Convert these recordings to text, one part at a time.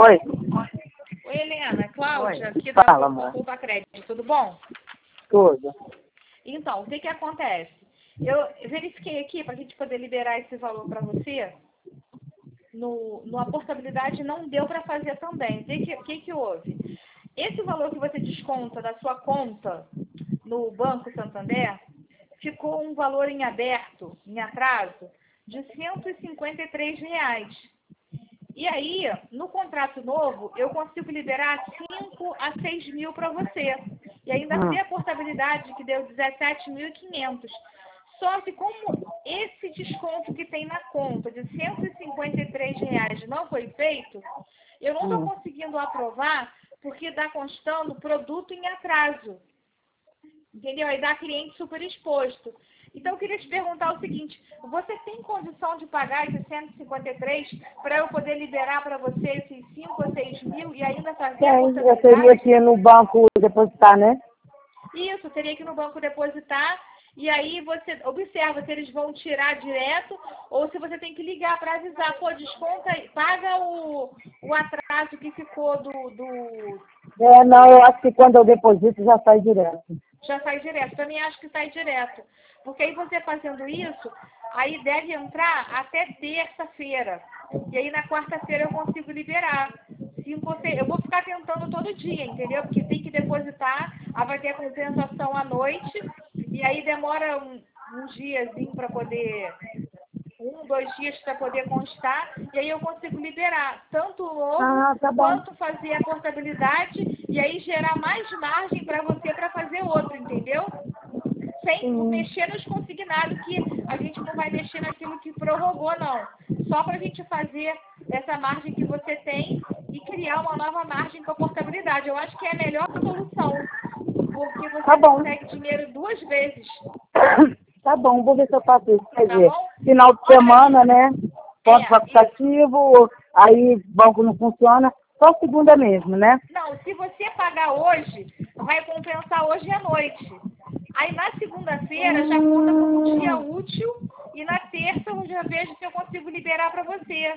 Oi. Oi, Helena. Cláudia, Oi. aqui da Fala, amor. Culpa Crédito. Tudo bom? Tudo. Então, o que que acontece? Eu verifiquei aqui para a gente poder liberar esse valor para você. A portabilidade não deu para fazer também. O que houve? Esse valor que você desconta da sua conta no Banco Santander ficou um valor em aberto, em atraso, de R$ 153. E aí, no contrato novo, eu consigo liberar 5 a 6 mil para você. E ainda ter a portabilidade que deu 17.500. Só que como esse desconto que tem na conta de R$ 153 não foi feito, eu não estou conseguindo aprovar porque está constando produto em atraso. Entendeu? Aí dá cliente super exposto. Então, eu queria te perguntar o seguinte, você tem condição de pagar esses 153 para eu poder liberar para você esses 5 ou 6 mil e ainda fazer a Tem, eu portabilidade? teria que ir no banco depositar, né? Isso, teria que ir no banco depositar e aí você observa se eles vão tirar direto ou se você tem que ligar para avisar, pô, desconta, paga o atraso que ficou Não, eu acho que quando eu deposito já sai direto. já sai direto. Também acho que sai direto. Porque aí você fazendo isso, aí deve entrar até terça-feira. E aí na quarta-feira eu consigo liberar. Eu vou ficar tentando todo dia, entendeu? Porque tem que depositar, aí vai ter a compensação à noite, e aí demora uns diazinho para poder, 1, 2 dias para poder constar, e aí eu consigo liberar tanto o novo Tá bom. quanto fazer a portabilidade, e aí gerar mais margem para você para fazer outro, entendeu? Sem mexer nos consignados, que a gente não vai mexer naquilo que prorrogou, não. Só para a gente fazer essa margem que você tem e criar uma nova margem com a portabilidade. Eu acho que é a melhor solução, porque você consegue dinheiro 2 vezes. Tá bom, vou ver se eu faço isso. Quer Tá dizer, bom? final de semana, né? Ponto facultativo, aí banco não funciona. Só segunda mesmo, né? Não, se você pagar hoje, vai compensar hoje à noite. Aí na segunda-feira já conta como um dia útil e na terça eu já vejo se eu consigo liberar para você.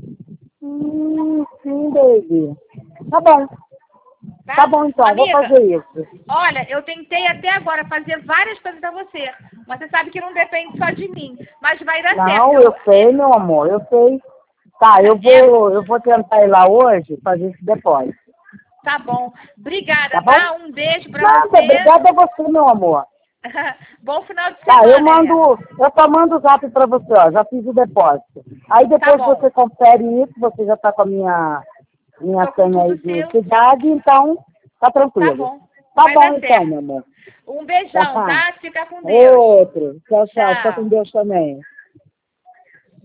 Sim, baby. Tá bom. Tá bom, então, Amiga, vou fazer isso. Olha, eu tentei até agora fazer várias coisas para você, mas você sabe que não depende só de mim. Mas vai dar certo. Não, eu sei, meu amor, eu sei. Tá, eu vou tentar ir lá hoje fazer esse depósito. Tá bom. Obrigada, Tá bom? tá? Um beijo pra Nada, você. obrigada a você, meu amor. Bom final de semana. Tá, eu só mando o zap pra você, ó, já fiz o depósito. Aí depois você confere isso, você já tá com a minha senha aí de cidade, então tá tranquilo. Tá bom. Tá Vai bom dar então, certo. meu amor. Um beijão, tá? Fica com Deus. Outro. Tchau, tchau. Fica com Deus também.